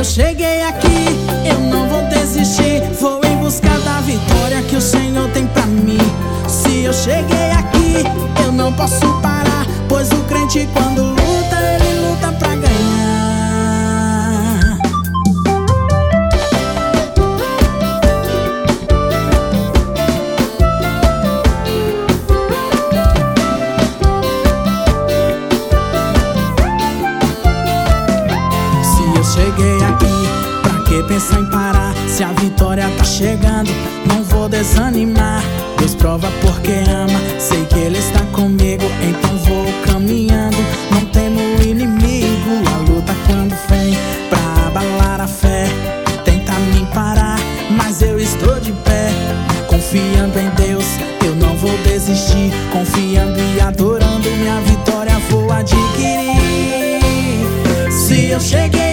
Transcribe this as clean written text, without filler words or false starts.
cheguei aqui, eu não vou desistir. Vou em busca da vitória que o Senhor tem pra mim. Se eu cheguei aqui, eu não posso parar, pois o crente quando luta, ele luta pra ganhar. Se eu cheguei aqui, pra que pensar em parar? Se a vitória tá chegando, não vou desanimar. Deus prova porque ama, sei que Ele está comigo, então vou caminhando. Não temo o inimigo, a luta quando vem pra abalar a fé tenta me parar, mas eu estou de pé. Confiando em Deus, eu não vou desistir. Confiando e adorando, minha vitória vou adquirir. Se eu cheguei